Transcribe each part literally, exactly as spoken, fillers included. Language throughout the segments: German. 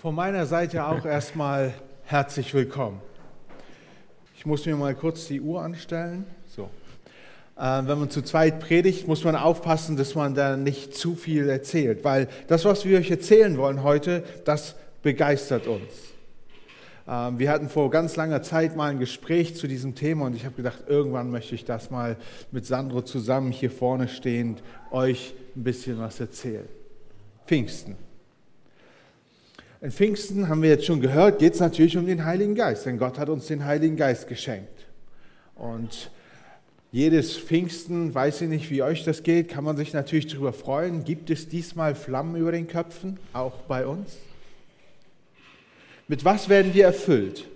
Von meiner Seite auch erstmal herzlich willkommen. Ich muss mir mal kurz die Uhr anstellen. So. Äh, wenn man zu zweit predigt, muss man aufpassen, dass man da nicht zu viel erzählt, weil das, was wir euch erzählen wollen heute, das begeistert uns. Ähm, wir hatten vor ganz langer Zeit mal ein Gespräch zu diesem Thema und ich habe gedacht, irgendwann möchte ich das mal mit Sandro zusammen hier vorne stehend euch ein bisschen was erzählen. Pfingsten. In Pfingsten, haben wir jetzt schon gehört, geht es natürlich um den Heiligen Geist, denn Gott hat uns den Heiligen Geist geschenkt. Und jedes Pfingsten, weiß ich nicht, wie euch das geht, kann man sich natürlich darüber freuen. Gibt es diesmal Flammen über den Köpfen, auch bei uns? Mit was werden wir erfüllt?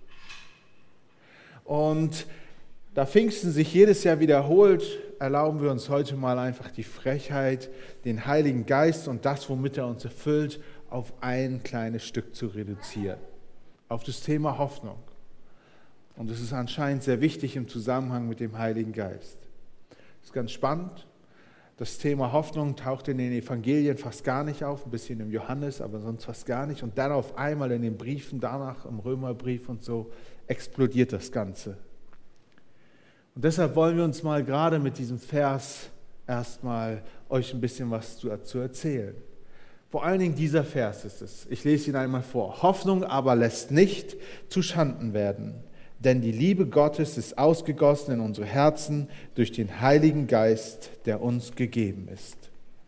Und da Pfingsten sich jedes Jahr wiederholt, erlauben wir uns heute mal einfach die Frechheit, den Heiligen Geist und das, womit er uns erfüllt, auf ein kleines Stück zu reduzieren, auf das Thema Hoffnung. Und es ist anscheinend sehr wichtig im Zusammenhang mit dem Heiligen Geist. Das ist ganz spannend. Das Thema Hoffnung taucht in den Evangelien fast gar nicht auf, ein bisschen im Johannes, aber sonst fast gar nicht. Und dann auf einmal in den Briefen, danach im Römerbrief und so, explodiert das Ganze. Und deshalb wollen wir uns mal gerade mit diesem Vers erstmal euch ein bisschen was dazu erzählen. Vor allen Dingen dieser Vers ist es. Ich lese ihn einmal vor. Hoffnung aber lässt nicht zu Schanden werden, denn die Liebe Gottes ist ausgegossen in unsere Herzen durch den Heiligen Geist, der uns gegeben ist.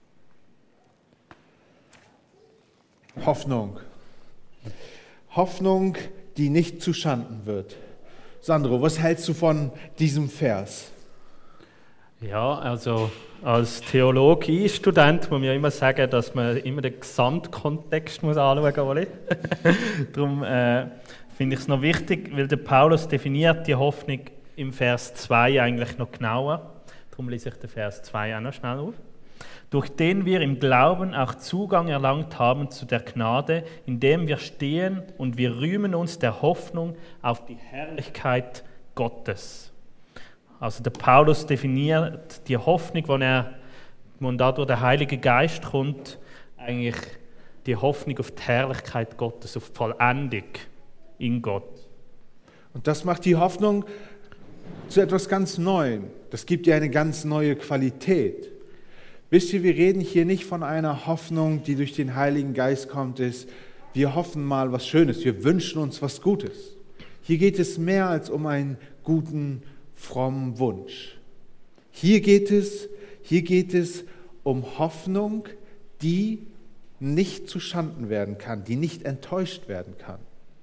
Hoffnung. Hoffnung, die nicht zu Schanden wird. Sandro, was hältst du von diesem Vers? Ja, also als Theologie-Student muss man ja immer sagen, dass man immer den Gesamtkontext muss anschauen muss. Darum äh, finde ich es noch wichtig, weil der Paulus definiert die Hoffnung im Vers zwei eigentlich noch genauer. Darum lese ich den Vers zwei auch noch schnell auf. Durch den wir im Glauben auch Zugang erlangt haben zu der Gnade, in dem wir stehen und wir rühmen uns der Hoffnung auf die Herrlichkeit Gottes. Also der Paulus definiert die Hoffnung, wenn er, wenn dadurch der Heilige Geist kommt, eigentlich die Hoffnung auf die Herrlichkeit Gottes, auf die Vollendung in Gott. Und das macht die Hoffnung zu etwas ganz Neuem. Das gibt ihr eine ganz neue Qualität. Wisst ihr, wir reden hier nicht von einer Hoffnung, die durch den Heiligen Geist kommt, ist, wir hoffen mal was Schönes, wir wünschen uns was Gutes. Hier geht es mehr als um einen guten, frommen Wunsch. Hier geht es, hier geht es um Hoffnung, die nicht zu Schanden werden kann, die nicht enttäuscht werden kann.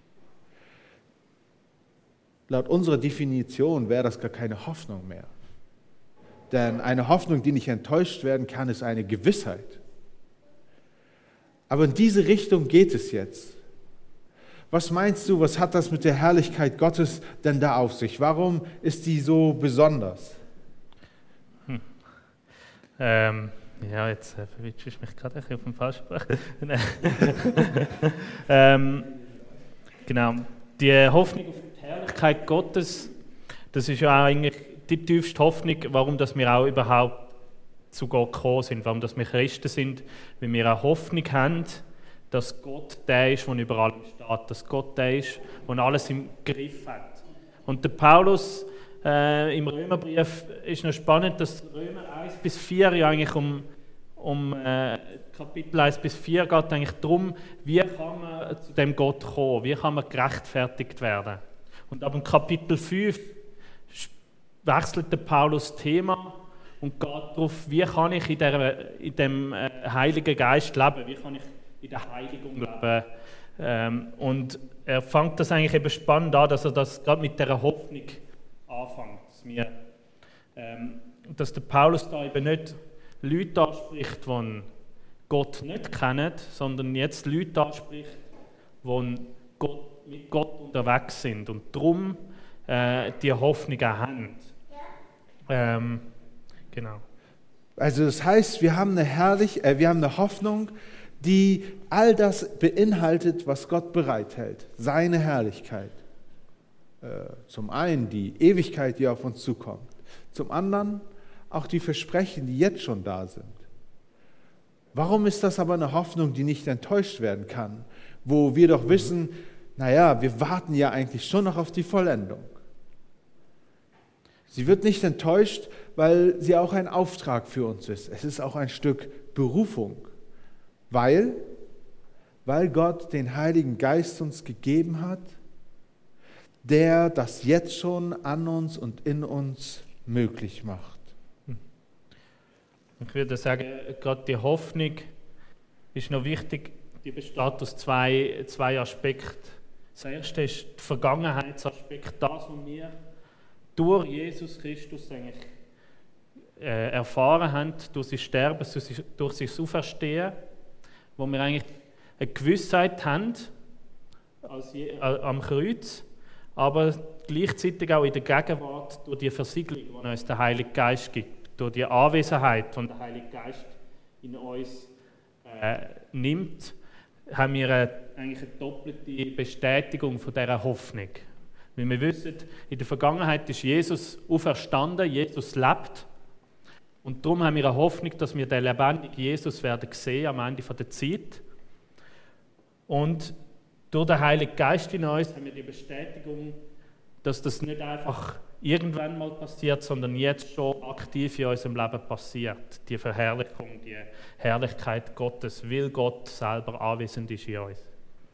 Laut unserer Definition wäre das gar keine Hoffnung mehr. Denn eine Hoffnung, die nicht enttäuscht werden kann, ist eine Gewissheit. Aber in diese Richtung geht es jetzt. Was meinst du, was hat das mit der Herrlichkeit Gottes denn da auf sich? Warum ist die so besonders? Hm. Ähm, ja, jetzt äh, verwitsche ich mich gerade auf den Falschsprech. ähm, genau, die Hoffnung auf die Herrlichkeit Gottes, das ist ja eigentlich die tiefste Hoffnung, warum dass wir auch überhaupt zu Gott gekommen sind, warum dass wir Christen sind, weil wir eine Hoffnung haben, dass Gott der ist, der über allem steht, dass Gott der ist, der alles im Griff hat. Und der Paulus äh, im Römerbrief ist noch spannend, dass Römer eins bis vier ja eigentlich um, um äh, Kapitel eins bis vier geht eigentlich darum, wie kann man zu dem Gott kommen, wie kann man gerechtfertigt werden. Und ab dem Kapitel fünf wechselt der Paulus das Thema und geht darauf, wie kann ich in, der, in dem äh, Heiligen Geist leben, wie kann ich in der Heiligung leben. Ähm, und er fängt das eigentlich eben spannend an, dass er das gerade mit dieser Hoffnung anfängt. Dass, wir, ähm, dass der Paulus da eben nicht Leute anspricht, die Gott nicht kennen, sondern jetzt Leute anspricht, die Gott, mit Gott unterwegs sind und darum äh, die Hoffnung auch haben. Ähm, genau. Also das heißt, wir haben eine herrlich, äh, wir haben eine Hoffnung, die all das beinhaltet, was Gott bereithält, seine Herrlichkeit. Äh, zum einen die Ewigkeit, die auf uns zukommt, zum anderen auch die Versprechen, die jetzt schon da sind. Warum ist das aber eine Hoffnung, die nicht enttäuscht werden kann? wo wir doch wissen, naja, wir warten ja eigentlich schon noch auf die Vollendung. Sie wird nicht enttäuscht, weil sie auch ein Auftrag für uns ist. Es ist auch ein Stück Berufung, weil, weil Gott den Heiligen Geist uns gegeben hat, der das jetzt schon an uns und in uns möglich macht. Ich würde sagen, gerade die Hoffnung ist noch wichtig, die besteht aus zwei, zwei Aspekten. Das erste ist der Vergangenheitsaspekt, das, was wir durch Jesus Christus eigentlich äh, erfahren haben, durch sein Sterben, durch sein Auferstehen, wo wir eigentlich eine Gewissheit haben als je, äh, am Kreuz, aber gleichzeitig auch in der Gegenwart durch die Versiegelung, die uns der Heilige Geist gibt, durch die Anwesenheit, die der Heilige Geist in uns äh, nimmt, haben wir eine, eigentlich eine doppelte Bestätigung von dieser Hoffnung. Weil wir wissen, in der Vergangenheit ist Jesus auferstanden, Jesus lebt. Und darum haben wir eine Hoffnung, dass wir den lebendigen Jesus werden sehen am Ende der Zeit. Und durch den Heiligen Geist in uns haben wir die Bestätigung, dass das nicht einfach irgendwann mal passiert, sondern jetzt schon aktiv in unserem Leben passiert. Die Verherrlichung, die Herrlichkeit Gottes, weil Gott selber anwesend ist in uns.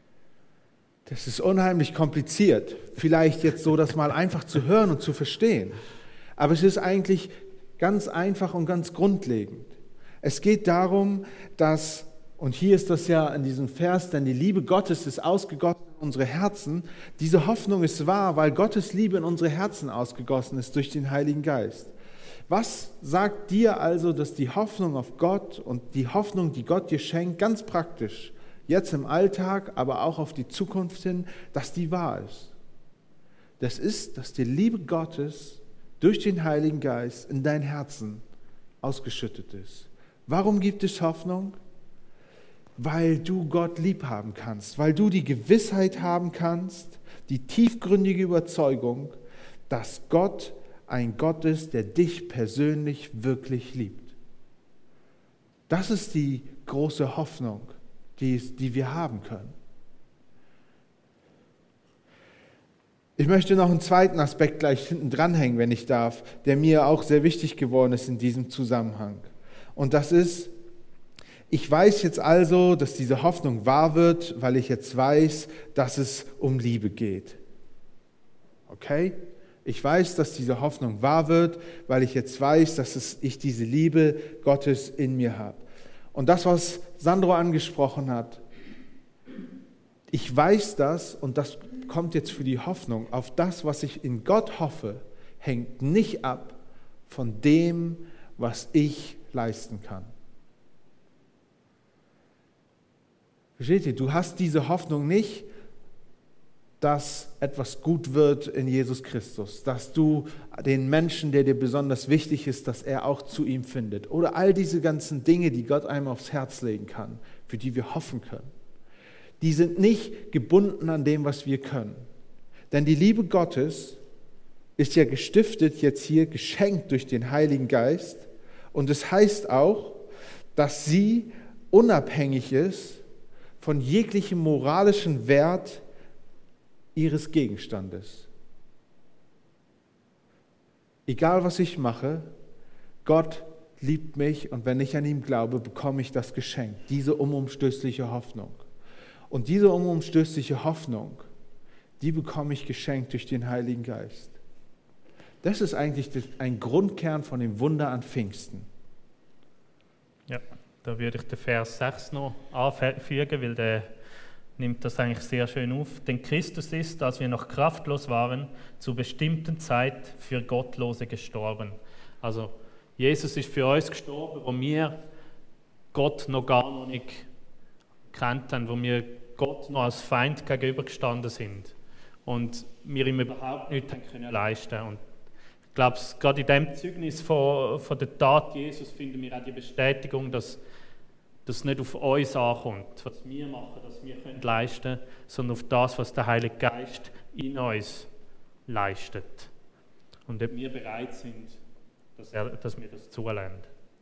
Das ist unheimlich kompliziert, vielleicht jetzt so das mal einfach zu hören und zu verstehen. Aber es ist eigentlich ganz einfach und ganz grundlegend. Es geht darum, dass, und hier ist das ja in diesem Vers, denn die Liebe Gottes ist ausgegossen in unsere Herzen. Diese Hoffnung ist wahr, weil Gottes Liebe in unsere Herzen ausgegossen ist durch den Heiligen Geist. Was sagt dir also, dass die Hoffnung auf Gott und die Hoffnung, die Gott dir schenkt, ganz praktisch, jetzt im Alltag, aber auch auf die Zukunft hin, dass die wahr ist? Das ist, dass die Liebe Gottes durch den Heiligen Geist in dein Herzen ausgeschüttet ist. Warum gibt es Hoffnung? Weil du Gott lieb haben kannst, weil du die Gewissheit haben kannst, die tiefgründige Überzeugung, dass Gott ein Gott ist, der dich persönlich wirklich liebt. Das ist die große Hoffnung, die, die wir haben können. Ich möchte noch einen zweiten Aspekt gleich hinten dranhängen, wenn ich darf, der mir auch sehr wichtig geworden ist in diesem Zusammenhang. Und das ist, ich weiß jetzt also, dass diese Hoffnung wahr wird, weil ich jetzt weiß, dass es um Liebe geht. Okay? Ich weiß, dass diese Hoffnung wahr wird, weil ich jetzt weiß, dass es, ich diese Liebe Gottes in mir habe. Und das, was Sandro angesprochen hat, ich weiß das, und das kommt jetzt für die Hoffnung, auf das, was ich in Gott hoffe, hängt nicht ab von dem, was ich leisten kann. Versteht ihr? Du hast diese Hoffnung nicht, dass etwas gut wird in Jesus Christus, dass du den Menschen, der dir besonders wichtig ist, dass er auch zu ihm findet. Oder all diese ganzen Dinge, die Gott einem aufs Herz legen kann, für die wir hoffen können. Die sind nicht gebunden an dem, was wir können. Denn die Liebe Gottes ist ja gestiftet, jetzt hier geschenkt durch den Heiligen Geist. Und es heißt auch, dass sie unabhängig ist von jeglichem moralischen Wert ihres Gegenstandes. Egal, was ich mache, Gott liebt mich, und wenn ich an ihn glaube, bekomme ich das Geschenk, diese unumstößliche Hoffnung. Und diese unumstößliche Hoffnung, die bekomme ich geschenkt durch den Heiligen Geist. Das ist eigentlich ein Grundkern von dem Wunder an Pfingsten. Ja, da würde ich den Vers sechs noch anfügen, weil der nimmt das eigentlich sehr schön auf. Denn Christus ist, als wir noch kraftlos waren, zur bestimmten Zeit für Gottlose gestorben. Also Jesus ist für uns gestorben, wo wir Gott noch gar noch nicht kennt haben, wo wir Gott noch als Feind gegenübergestanden sind und wir ihm überhaupt nichts haben können leisten. Und ich glaube, gerade in dem Zeugnis von, von der Tat Jesus finden wir auch die Bestätigung, dass das nicht auf uns ankommt, was wir machen, dass wir können leisten können, sondern auf das, was der Heilige Geist in uns leistet. Und ob wir bereit sind, dass, er, dass wir das zulassen.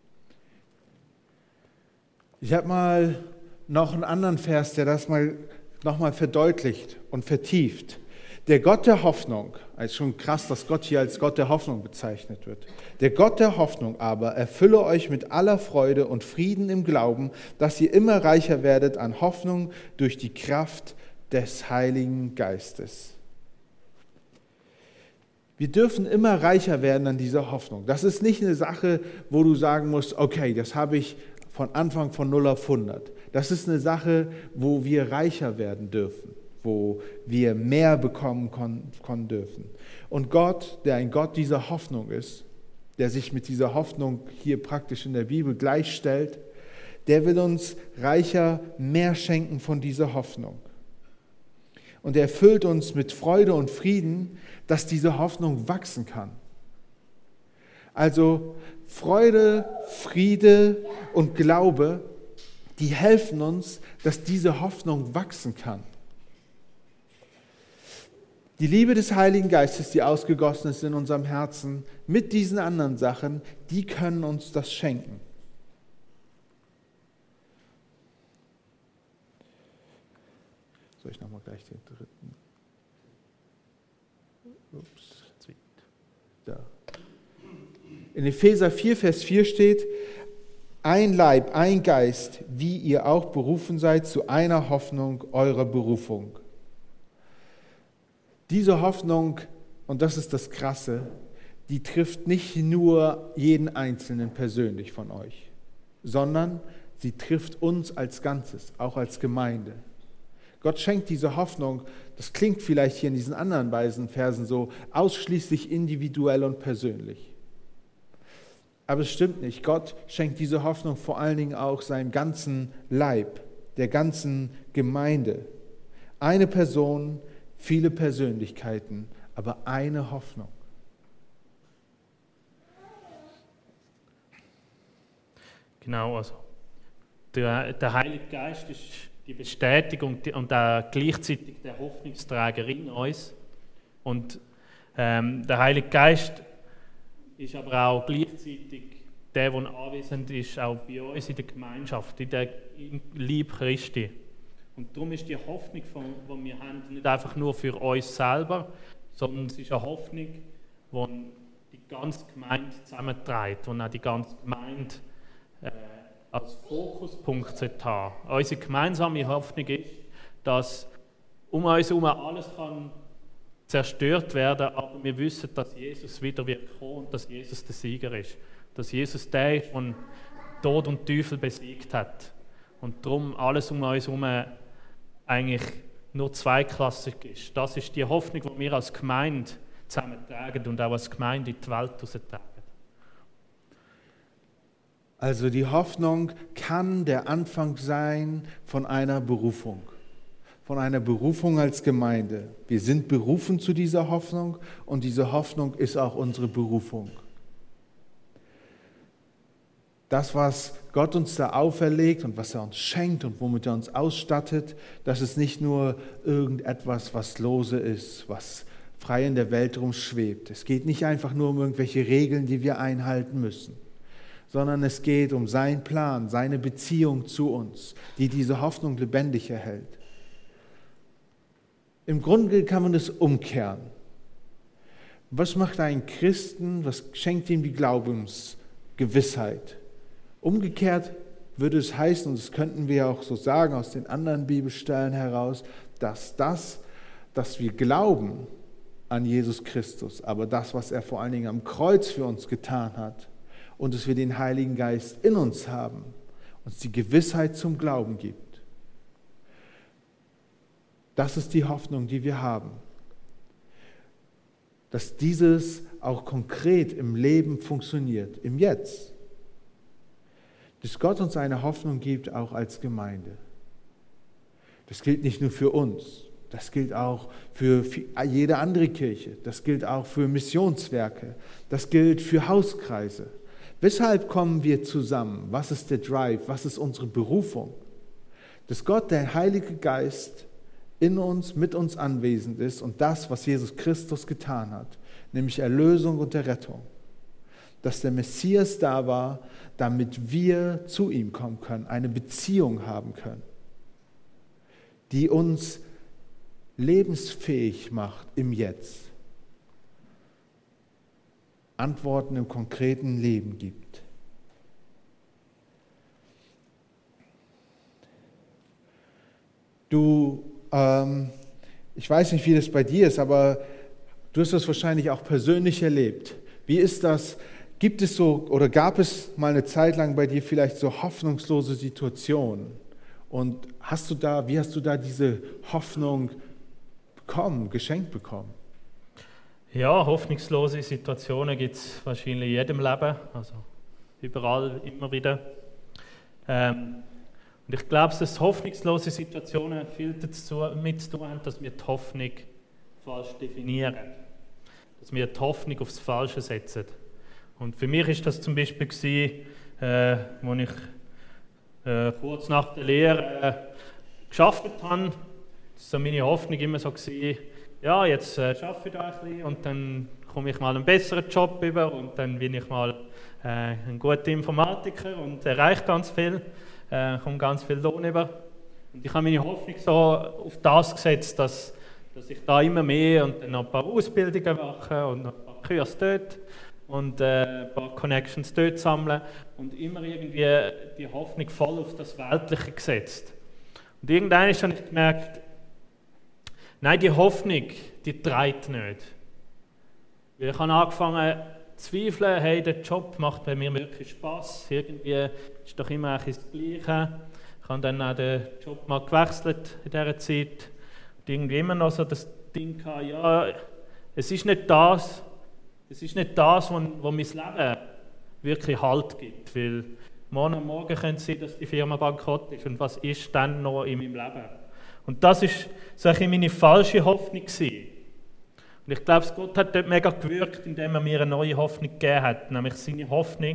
Ich habe mal noch einen anderen Vers, der das mal nochmal verdeutlicht und vertieft. Der Gott der Hoffnung, es ist schon krass, dass Gott hier als Gott der Hoffnung bezeichnet wird. Der Gott der Hoffnung aber erfülle euch mit aller Freude und Frieden im Glauben, dass ihr immer reicher werdet an Hoffnung durch die Kraft des Heiligen Geistes. Wir dürfen immer reicher werden an dieser Hoffnung. Das ist nicht eine Sache, wo du sagen musst, okay, das habe ich von Anfang von null auf hundert. Das ist eine Sache, wo wir reicher werden dürfen, wo wir mehr bekommen können dürfen. Und Gott, der ein Gott dieser Hoffnung ist, der sich mit dieser Hoffnung hier praktisch in der Bibel gleichstellt, der will uns reicher mehr schenken von dieser Hoffnung. Und er erfüllt uns mit Freude und Frieden, dass diese Hoffnung wachsen kann. Also Freude, Friede und Glaube, die helfen uns, dass diese Hoffnung wachsen kann. Die Liebe des Heiligen Geistes, die ausgegossen ist in unserem Herzen, mit diesen anderen Sachen, die können uns das schenken. Soll ich nochmal gleich den dritten? Ups. Da. In Epheser vier, Vers vier steht, ein Leib, ein Geist, wie ihr auch berufen seid zu einer Hoffnung eurer Berufung. Diese Hoffnung, und das ist das Krasse, die trifft nicht nur jeden Einzelnen persönlich von euch, sondern sie trifft uns als Ganzes, auch als Gemeinde. Gott schenkt diese Hoffnung, das klingt vielleicht hier in diesen anderen beiden Versen so, ausschließlich individuell und persönlich. Aber es stimmt nicht. Gott schenkt diese Hoffnung vor allen Dingen auch seinem ganzen Leib, der ganzen Gemeinde. Eine Person, viele Persönlichkeiten, aber eine Hoffnung. Genau, also der, der Heilige Geist ist die Bestätigung und auch gleichzeitig der Hoffnungsträger in uns. Und ähm, der Heilige Geist ist aber auch gleichzeitig der, der anwesend ist, auch bei uns in der Gemeinschaft, in der Liebe Christi. Und darum ist die Hoffnung, die wir haben, nicht einfach nur für uns selber, sondern es ist eine Hoffnung, die die ganze Gemeinde zusammenträgt und auch die ganze Gemeinde äh, als Fokuspunkt haben. Unsere gemeinsame Hoffnung ist, dass um uns herum alles kann zerstört werden, aber wir wissen, dass Jesus wieder wird kommen und dass Jesus der Sieger ist. Dass Jesus der ist, der Tod und Teufel besiegt hat. Und darum alles um uns herum eigentlich nur zweiklassig ist. Das ist die Hoffnung, die wir als Gemeinde zusammentragen und auch als Gemeinde in die Welt heraustragen. Also die Hoffnung kann der Anfang sein von einer Berufung, von einer Berufung als Gemeinde. Wir sind berufen zu dieser Hoffnung und diese Hoffnung ist auch unsere Berufung. Das, was Gott uns da auferlegt und was er uns schenkt und womit er uns ausstattet, das ist nicht nur irgendetwas, was lose ist, was frei in der Welt rumschwebt. Es geht nicht einfach nur um irgendwelche Regeln, die wir einhalten müssen, sondern es geht um seinen Plan, seine Beziehung zu uns, die diese Hoffnung lebendig erhält. Im Grunde kann man das umkehren. Was macht einen Christen, was schenkt ihm die Glaubensgewissheit? Umgekehrt würde es heißen, und das könnten wir auch so sagen aus den anderen Bibelstellen heraus, dass das, dass wir glauben an Jesus Christus, aber das, was er vor allen Dingen am Kreuz für uns getan hat, und dass wir den Heiligen Geist in uns haben, uns die Gewissheit zum Glauben gibt. Das ist die Hoffnung, die wir haben. Dass dieses auch konkret im Leben funktioniert, im Jetzt. Dass Gott uns eine Hoffnung gibt, auch als Gemeinde. Das gilt nicht nur für uns, das gilt auch für jede andere Kirche, das gilt auch für Missionswerke, das gilt für Hauskreise. Weshalb kommen wir zusammen? Was ist der Drive? Was ist unsere Berufung? Dass Gott, der Heilige Geist, in uns, mit uns anwesend ist und das, was Jesus Christus getan hat, nämlich Erlösung und Errettung. Dass der Messias da war, damit wir zu ihm kommen können, eine Beziehung haben können. die uns lebensfähig macht im Jetzt. Antworten im konkreten Leben gibt. Du, ähm, ich weiß nicht, wie das bei dir ist, aber du hast das wahrscheinlich auch persönlich erlebt. Wie ist das? Gibt es so oder gab es mal eine Zeit lang bei dir vielleicht so hoffnungslose Situationen? Und hast du da, wie hast du da diese Hoffnung bekommen, geschenkt bekommen? Ja, hoffnungslose Situationen gibt es wahrscheinlich in jedem Leben, also überall, immer wieder. Ähm, und ich glaube, dass hoffnungslose Situationen viel damit zu tun haben, dass wir die Hoffnung falsch definieren. Dass wir die Hoffnung aufs Falsche setzen. Und für mich ist das zum Beispiel gewesen, äh, als ich äh, kurz nach der Lehre äh, gearbeitet habe. Das war meine Hoffnung immer so gewesen, ja, jetzt äh, arbeite ich da ein bisschen und dann komme ich mal einen besseren Job über und dann bin ich mal äh, ein guter Informatiker und erreiche ganz viel, äh, komme ganz viel Lohn über. Und ich habe meine Hoffnung so auf das gesetzt, dass, dass ich da immer mehr und dann noch ein paar Ausbildungen mache und noch ein paar Kurse dort und äh, ein paar Connections dort sammeln und immer irgendwie die Hoffnung voll auf das Weltliche gesetzt. Und irgendwann habe ich gemerkt, nein, die Hoffnung, die trägt nicht. Weil ich habe angefangen zu zweifeln, hey, der Job macht bei mir wirklich Spass. Irgendwie ist doch immer ein das Gleiche. Ich habe dann auch den Job mal gewechselt in dieser Zeit. Und irgendwie immer noch so das Ding gehabt, ja, es ist nicht das, es ist nicht das, was, was mein Leben wirklich Halt gibt. Weil morgen am Morgen könnte es sein, dass die Firma bankrott ist. Und was ist dann noch in meinem Leben? Und das war so meine falsche Hoffnung gewesen. Und ich glaube, Gott hat dort mega gewirkt, indem er mir eine neue Hoffnung gegeben hat. Nämlich seine Hoffnung,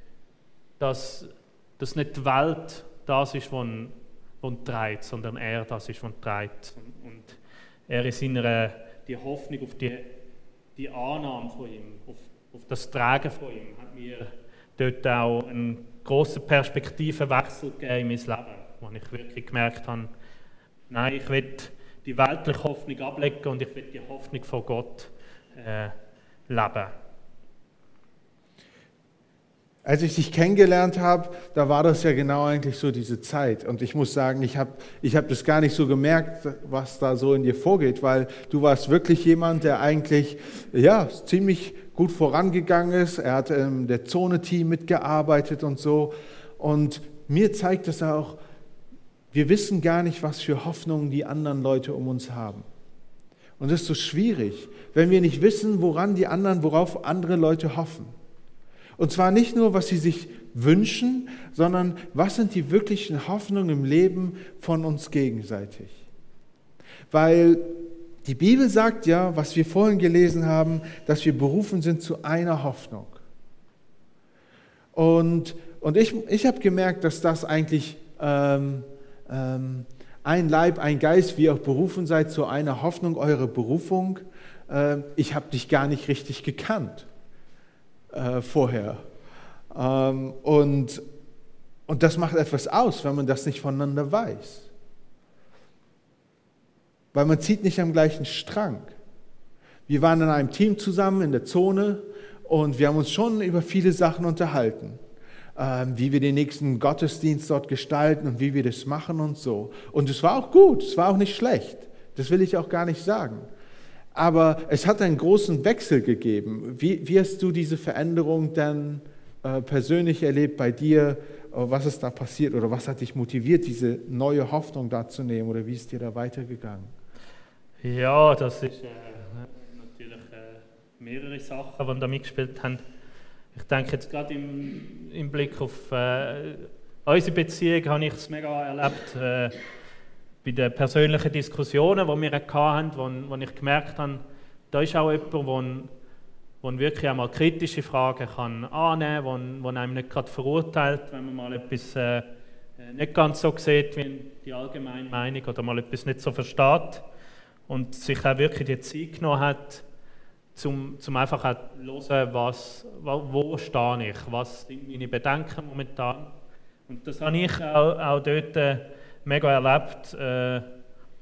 dass, dass nicht die Welt das ist, was ihn, was ihn trägt, sondern er das ist, was ihn trägt. Und, und er in seiner die Hoffnung auf die, die Annahme von ihm, auf, auf das Tragen von ihm, hat mir dort auch einen grossen Perspektivenwechsel gegeben in mein Leben, wo ich wirklich gemerkt habe, nein, ich will die weltliche Hoffnung ablegen und ich will die Hoffnung von Gott äh, leben. Als ich dich kennengelernt habe, da war das ja genau eigentlich so diese Zeit. Und ich muss sagen, ich habe ich hab das gar nicht so gemerkt, was da so in dir vorgeht, weil du warst wirklich jemand, der eigentlich ja, ziemlich gut vorangegangen ist. Er hat im der Zone-Team mitgearbeitet und so. Und mir zeigt das auch, wir wissen gar nicht, was für Hoffnungen die anderen Leute um uns haben. Und das ist so schwierig, wenn wir nicht wissen, woran die anderen, worauf andere Leute hoffen. Und zwar nicht nur, was sie sich wünschen, sondern was sind die wirklichen Hoffnungen im Leben von uns gegenseitig. Weil die Bibel sagt ja, was wir vorhin gelesen haben, dass wir berufen sind zu einer Hoffnung. Und, und ich, ich habe gemerkt, dass das eigentlich ähm, ähm, ein Leib, ein Geist, wie ihr auch berufen seid zu einer Hoffnung, eure Berufung. Ähm, ich habe dich gar nicht richtig gekannt. Vorher. Ähm, und, und das macht etwas aus, wenn man das nicht voneinander weiß. Weil man zieht nicht am gleichen Strang. Wir waren in einem Team zusammen in der Zone und wir haben uns schon über viele Sachen unterhalten. Ähm, wie wir den nächsten Gottesdienst dort gestalten und wie wir das machen und so. Und es war auch gut, es war auch nicht schlecht. Das will ich auch gar nicht sagen. Aber es hat einen großen Wechsel gegeben. Wie, wie hast du diese Veränderung dann äh, persönlich erlebt bei dir? Was ist da passiert oder was hat dich motiviert, diese neue Hoffnung da zu nehmen? Oder wie ist dir da weitergegangen? Ja, das ist äh, natürlich äh, mehrere Sachen, die da mitgespielt haben. Ich denke jetzt gerade im, im Blick auf äh, unsere Beziehung habe ich es mega erlebt. Äh, Bei den persönlichen Diskussionen, die wir hatten, wo, wo ich gemerkt habe, da ist auch jemand, der wirklich einmal kritische Fragen kann annehmen kann, der einem nicht gerade verurteilt, wenn man mal etwas äh, nicht ganz so sieht wie die allgemeine Meinung oder mal etwas nicht so versteht und sich auch wirklich die Zeit genommen hat, um zum einfach auch zu hören, was, wo, wo stehe ich, was sind meine Bedenken momentan. Und das habe ich auch, auch dort äh, mega erlebt, äh,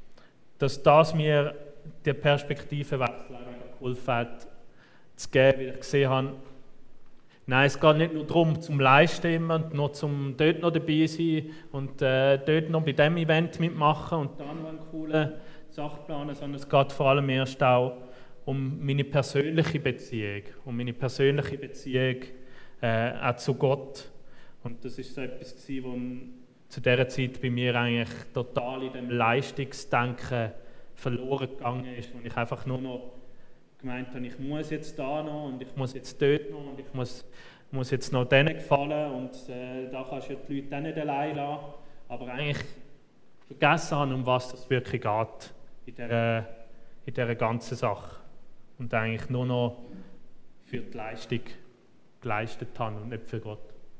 dass das mir die Perspektivenwechsel geholfen hat, zu geben, wie ich gesehen habe, nein, es geht nicht nur darum, zum Leisten immer und nur zum dort noch dabei sein und äh, dort noch bei diesem Event mitmachen und dann noch einen coolen Sache planen, sondern es geht vor allem erst auch um meine persönliche Beziehung, um meine persönliche Beziehung äh, auch zu Gott. Und das ist so etwas, was zu dieser Zeit bei mir eigentlich total in dem Leistungsdenken verloren gegangen ist, wo ich einfach nur noch gemeint habe, ich muss jetzt da noch und ich muss jetzt dort noch und ich muss, muss jetzt noch denen gefallen und äh, da kannst du ja die Leute auch nicht allein lassen. Aber eigentlich vergessen habe, um was das wirklich geht in dieser, in dieser ganzen Sache. Und eigentlich nur noch für die Leistung geleistet habe und nicht für Gott.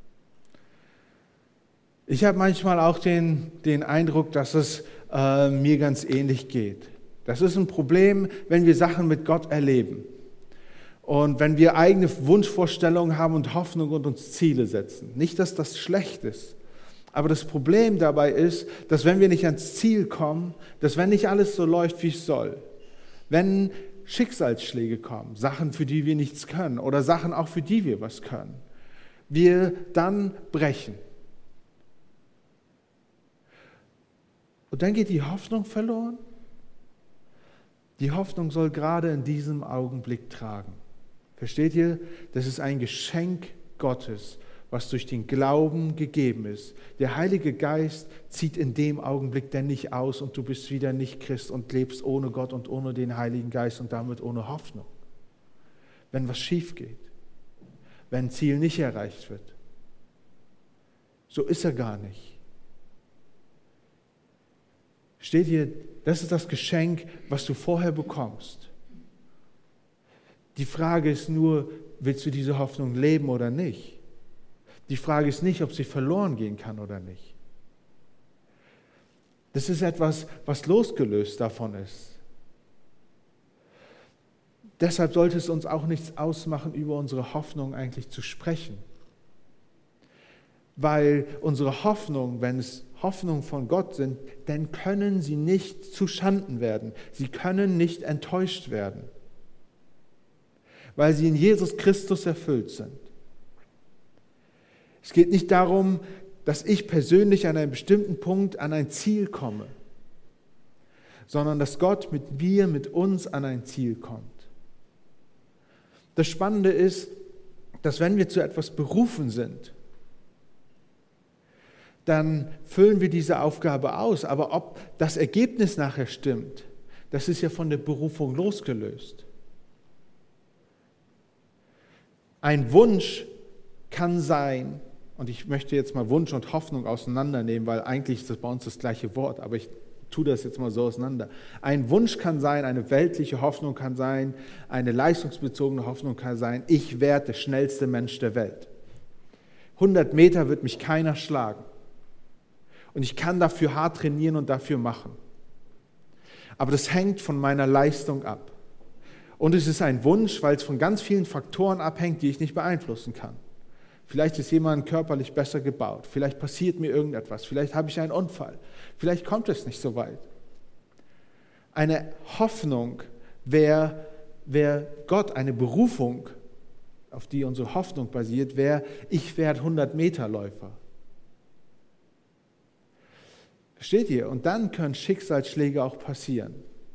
Ich habe manchmal auch den, den Eindruck, dass es äh, mir ganz ähnlich geht. Das ist ein Problem, wenn wir Sachen mit Gott erleben und wenn wir eigene Wunschvorstellungen haben und Hoffnung und uns Ziele setzen. Nicht, dass das schlecht ist, aber das Problem dabei ist, dass wenn wir nicht ans Ziel kommen, dass wenn nicht alles so läuft, wie es soll, wenn Schicksalsschläge kommen, Sachen, für die wir nichts können oder Sachen auch für die wir was können, wir dann brechen. Und dann geht die Hoffnung verloren. Die Hoffnung soll gerade in diesem Augenblick tragen. Versteht ihr? Das ist ein Geschenk Gottes, was durch den Glauben gegeben ist. Der Heilige Geist zieht in dem Augenblick denn nicht aus und du bist wieder nicht Christ und lebst ohne Gott und ohne den Heiligen Geist und damit ohne Hoffnung. Wenn was schief geht, wenn ein Ziel nicht erreicht wird. So ist er gar nicht. Steht hier, das ist das Geschenk, was du vorher bekommst. Die Frage ist nur, willst du diese Hoffnung leben oder nicht? Die Frage ist nicht, ob sie verloren gehen kann oder nicht. Das ist etwas, was losgelöst davon ist. Deshalb sollte es uns auch nichts ausmachen, über unsere Hoffnung eigentlich zu sprechen. Weil unsere Hoffnung, wenn es Hoffnung von Gott sind, dann können sie nicht zu Schanden werden. Sie können nicht enttäuscht werden, weil sie in Jesus Christus erfüllt sind. Es geht nicht darum, dass ich persönlich an einem bestimmten Punkt an ein Ziel komme, sondern dass Gott mit mir, mit uns an ein Ziel kommt. Das Spannende ist, dass wenn wir zu etwas berufen sind, dann füllen wir diese Aufgabe aus. Aber ob das Ergebnis nachher stimmt, das ist ja von der Berufung losgelöst. Ein Wunsch kann sein, und ich möchte jetzt mal Wunsch und Hoffnung auseinandernehmen, weil eigentlich ist das bei uns das gleiche Wort, aber ich tue das jetzt mal so auseinander. Ein Wunsch kann sein, eine weltliche Hoffnung kann sein, eine leistungsbezogene Hoffnung kann sein, ich werde der schnellste Mensch der Welt. hundert Meter wird mich keiner schlagen. Und ich kann dafür hart trainieren und dafür machen. Aber das hängt von meiner Leistung ab. Und es ist ein Wunsch, weil es von ganz vielen Faktoren abhängt, die ich nicht beeinflussen kann. Vielleicht ist jemand körperlich besser gebaut. Vielleicht passiert mir irgendetwas. Vielleicht habe ich einen Unfall. Vielleicht kommt es nicht so weit. Eine Hoffnung wäre, wäre Gott, eine Berufung, auf die unsere Hoffnung basiert, wäre, ich werde hundert-Meter-Läufer. Versteht ihr? Und dann können Schicksalsschläge auch passieren.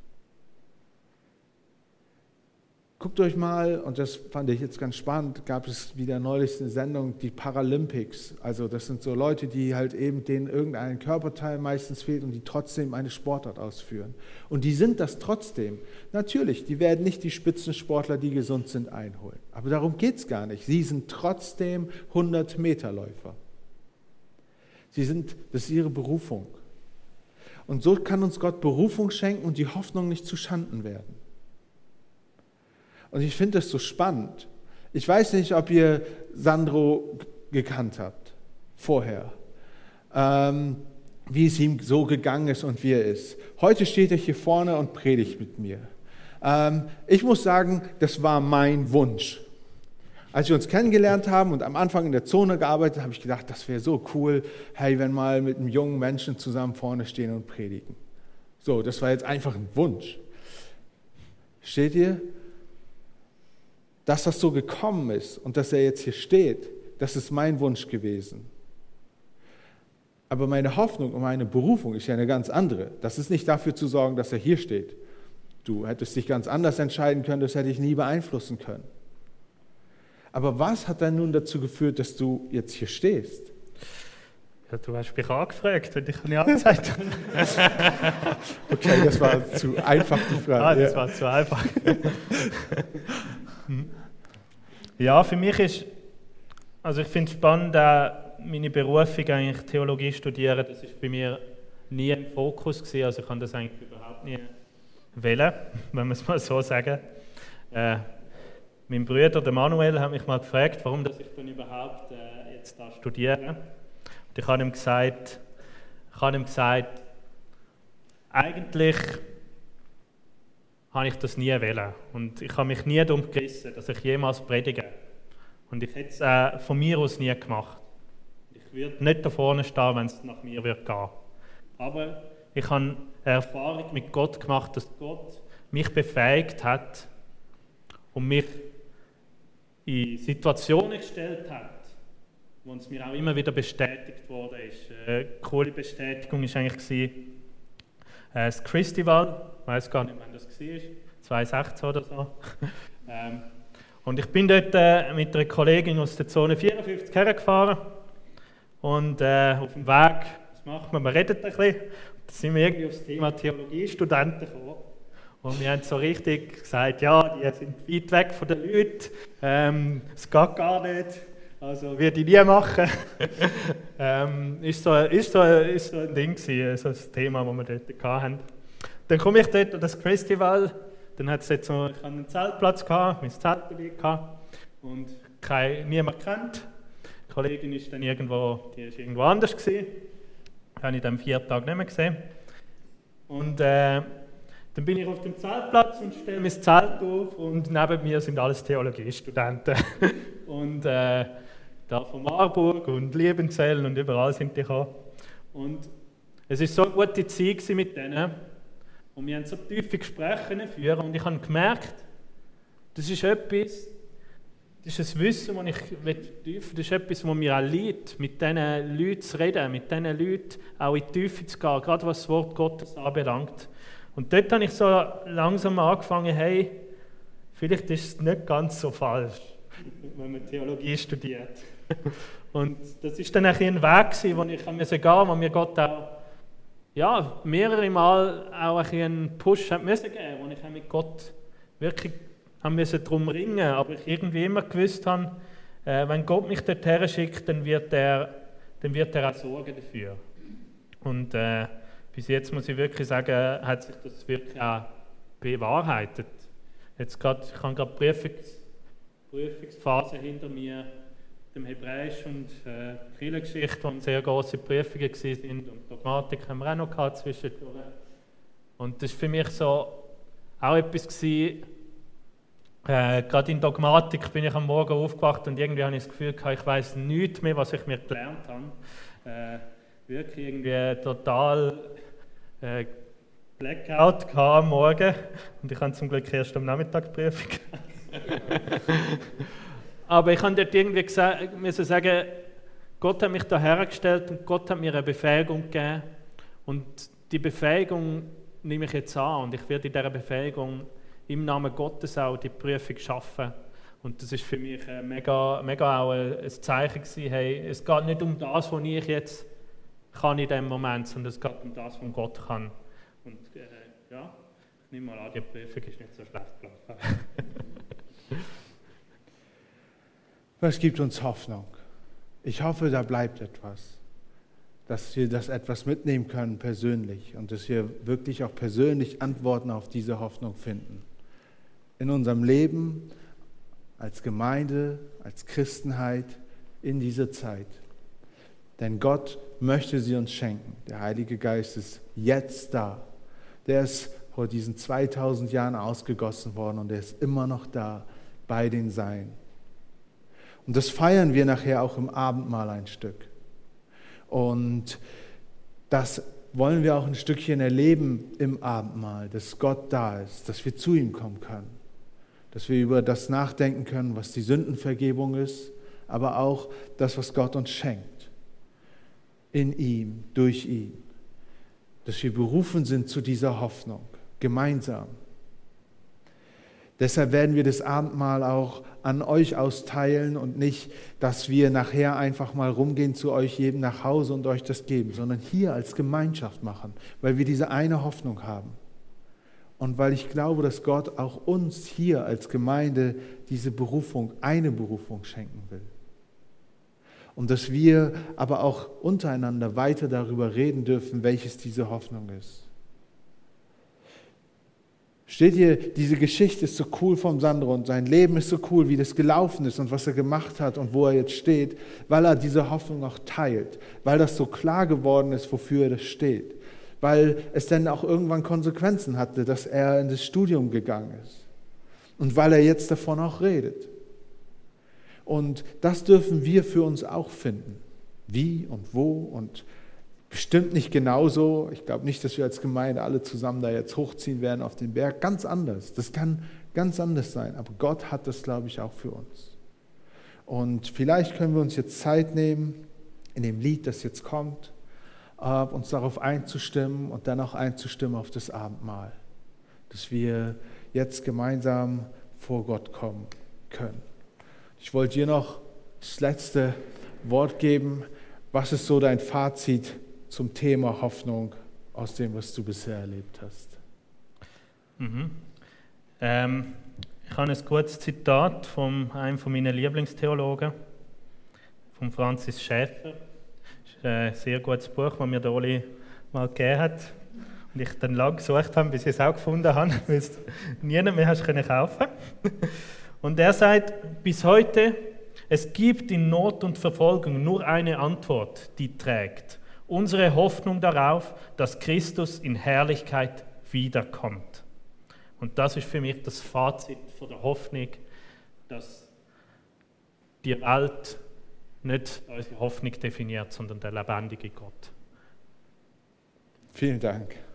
Guckt euch mal, und das fand ich jetzt ganz spannend, gab es wieder neulich eine Sendung, die Paralympics. Also das sind so Leute, die halt eben denen irgendein Körperteil meistens fehlt und die trotzdem eine Sportart ausführen. Und die sind das trotzdem. Natürlich, die werden nicht die Spitzensportler, die gesund sind, einholen. Aber darum geht es gar nicht. Sie sind trotzdem hundert-Meter-Läufer. Sie sind, das ist ihre Berufung. Und so kann uns Gott Berufung schenken und die Hoffnung nicht zu Schanden werden. Und ich finde das so spannend. Ich weiß nicht, ob ihr Sandro gekannt habt, vorher, ähm, wie es ihm so gegangen ist und wie er ist. Heute steht er hier vorne und predigt mit mir. Ähm, ich muss sagen, das war mein Wunsch. Als wir uns kennengelernt haben und am Anfang in der Zone gearbeitet, habe ich gedacht, das wäre so cool, hey, wenn mal mit einem jungen Menschen zusammen vorne stehen und predigen. So, das war jetzt einfach ein Wunsch. Steht ihr? Dass das so gekommen ist und dass er jetzt hier steht, das ist mein Wunsch gewesen. Aber meine Hoffnung und meine Berufung ist ja eine ganz andere. Das ist nicht dafür zu sorgen, dass er hier steht. Du hättest dich ganz anders entscheiden können, das hätte ich nie beeinflussen können. Aber was hat dann nun dazu geführt, dass du jetzt hier stehst? Ja, du hast mich angefragt und ich habe ja gesagt. Okay, das war zu einfach die Frage. Ah, das war zu einfach. Ja, für mich ist, also ich finde es spannend, auch meine Berufung, eigentlich Theologie studieren, das ist bei mir nie im Fokus gewesen, also ich kann das eigentlich überhaupt nie wählen, wenn man es mal so sagen. Äh, mein Bruder, der Manuel, hat mich mal gefragt, warum dass ich dann überhaupt äh, jetzt da studiere. Und ich habe ihm gesagt, ich habe ihm gesagt, eigentlich habe ich das nie wählen. Und ich habe mich nie darum gerissen, dass ich jemals predige. Und ich hätte es äh, von mir aus nie gemacht. Ich würde nicht da vorne stehen, wenn es nach mir würde gehen. Aber ich habe eine Erfahrung mit Gott gemacht, dass Gott mich befähigt hat und mich in Situationen gestellt hat, wo es mir auch immer wieder bestätigt wurde. Eine coole Bestätigung war eigentlich äh, das Christival. Ich weiß gar nicht, wann das war, zwanzig sechzehn oder so. ähm, und ich bin dort äh, mit einer Kollegin aus der Zone vierundfünfzig hergefahren und äh, auf dem Weg, was macht man, man redet ein bisschen, da sind wir irgendwie auf das Thema Theologiestudenten gekommen. Und wir haben so richtig gesagt, ja, die sind weit weg von den Leuten, ähm, es geht gar nicht, also würde ich nie machen. ähm, ist, so, ist, so, ist so ein Ding gewesen, so ein Thema, das wir dort hatten. Dann komme ich dort an das Festival, dann hat es jetzt so, ich hatte einen Zeltplatz, gehabt, mein Zelt belegt und kein, niemand kennt. Die Kollegin ist dann irgendwo, die ist irgendwo anders gewesen. Die habe ich dann vier Tage nicht mehr gesehen. Und äh, dann bin ich auf dem Zeltplatz und stelle mein Zelt auf und neben mir sind alles Theologiestudenten. und äh, da von Marburg und Liebenzell und überall sind die gekommen. Und es war so eine gute Zeit mit denen. Und wir haben so tiefe Gespräche führen und ich habe gemerkt, das ist etwas, das ist ein Wissen, das ich tiefer, das ist etwas, das mir auch liegt, mit diesen Leuten zu reden, mit diesen Leuten auch in die Tiefe zu gehen, gerade was das Wort Gottes anbelangt. Und dort habe ich so langsam angefangen, hey, vielleicht ist es nicht ganz so falsch, wenn man Theologie studiert. Und das war dann ein Weg, den ich gehen musste, wo mir Gott auch ja, mehrere Mal auch ein einen Push geben musste, wo ich mit Gott wirklich darum ringen musste, aber ich irgendwie immer gewusst habe, äh, wenn Gott mich dorthin schickt, dann wird er, dann wird er auch sorgen dafür. Und äh, bis jetzt muss ich wirklich sagen, hat sich das wirklich auch bewahrheitet. Jetzt grad, ich habe gerade Prüfungs, Prüfungsphase hinter mir, dem Hebräisch und äh, Kirchengeschichte, die sehr grosse Prüfungen waren, und Dogmatik haben wir auch noch gehabt zwischendurch. Und das war für mich so auch etwas gewesen, äh, gerade in Dogmatik bin ich am Morgen aufgewacht und irgendwie habe ich das Gefühl gehabt, ich weiss nichts mehr, was ich mir gelernt habe. Äh, wirklich irgendwie total äh, Blackout am Morgen und ich habe zum Glück erst am Nachmittag die Prüfung. Aber ich kann dort irgendwie gesagt, müssen sagen, Gott hat mich da hergestellt und Gott hat mir eine Befähigung gegeben. Und die Befähigung nehme ich jetzt an und ich werde in dieser Befähigung im Namen Gottes auch die Prüfung schaffen. Und das ist für mich ein mega, mega auch ein Zeichen gewesen, hey, es geht nicht um das, was ich jetzt kann in diesem Moment, sondern es geht um das, was Gott kann. Und äh, ja, ich nehme mal an, die Prüfung ist nicht so schlecht gelaufen. Was gibt uns Hoffnung? Ich hoffe, da bleibt etwas, dass wir das etwas mitnehmen können persönlich und dass wir wirklich auch persönlich Antworten auf diese Hoffnung finden. In unserem Leben, als Gemeinde, als Christenheit, in dieser Zeit. Denn Gott möchte sie uns schenken. Der Heilige Geist ist jetzt da. Der ist vor diesen zweitausend Jahren ausgegossen worden und er ist immer noch da bei den Seinen. Und das feiern wir nachher auch im Abendmahl ein Stück. Und das wollen wir auch ein Stückchen erleben im Abendmahl, dass Gott da ist, dass wir zu ihm kommen können, dass wir über das nachdenken können, was die Sündenvergebung ist, aber auch das, was Gott uns schenkt, in ihm, durch ihn, dass wir berufen sind zu dieser Hoffnung, gemeinsam. Deshalb werden wir das Abendmahl auch an euch austeilen und nicht, dass wir nachher einfach mal rumgehen zu euch, jedem nach Hause und euch das geben, sondern hier als Gemeinschaft machen, weil wir diese eine Hoffnung haben. Und weil ich glaube, dass Gott auch uns hier als Gemeinde diese Berufung, eine Berufung schenken will. Und dass wir aber auch untereinander weiter darüber reden dürfen, welches diese Hoffnung ist. Steht ihr, diese Geschichte ist so cool vom Sandro und sein Leben ist so cool, wie das gelaufen ist und was er gemacht hat und wo er jetzt steht, weil er diese Hoffnung auch teilt, weil das so klar geworden ist, wofür er das steht, weil es dann auch irgendwann Konsequenzen hatte, dass er in das Studium gegangen ist und weil er jetzt davon auch redet. Und das dürfen wir für uns auch finden. Wie und wo und bestimmt nicht genauso. Ich glaube nicht, dass wir als Gemeinde alle zusammen da jetzt hochziehen werden auf den Berg. Ganz anders. Das kann ganz anders sein. Aber Gott hat das, glaube ich, auch für uns. Und vielleicht können wir uns jetzt Zeit nehmen, in dem Lied, das jetzt kommt, uns darauf einzustimmen und dann auch einzustimmen auf das Abendmahl. Dass wir jetzt gemeinsam vor Gott kommen können. Ich wollte dir noch das letzte Wort geben. Was ist so dein Fazit zum Thema Hoffnung aus dem, was du bisher erlebt hast? Mhm. Ähm, ich habe ein kurzes Zitat von einem meiner Lieblingstheologen, von Francis Schäfer. Das ist ein sehr gutes Buch, das mir der Oli mal gegeben hat. Und ich dann lange gesucht habe, bis ich es auch gefunden habe, weil es niemand mehr kaufen konnte. Und er sagt, bis heute, es gibt in Not und Verfolgung nur eine Antwort, die trägt. Unsere Hoffnung darauf, dass Christus in Herrlichkeit wiederkommt. Und das ist für mich das Fazit von der Hoffnung, dass die Welt nicht unsere Hoffnung definiert, sondern der lebendige Gott. Vielen Dank.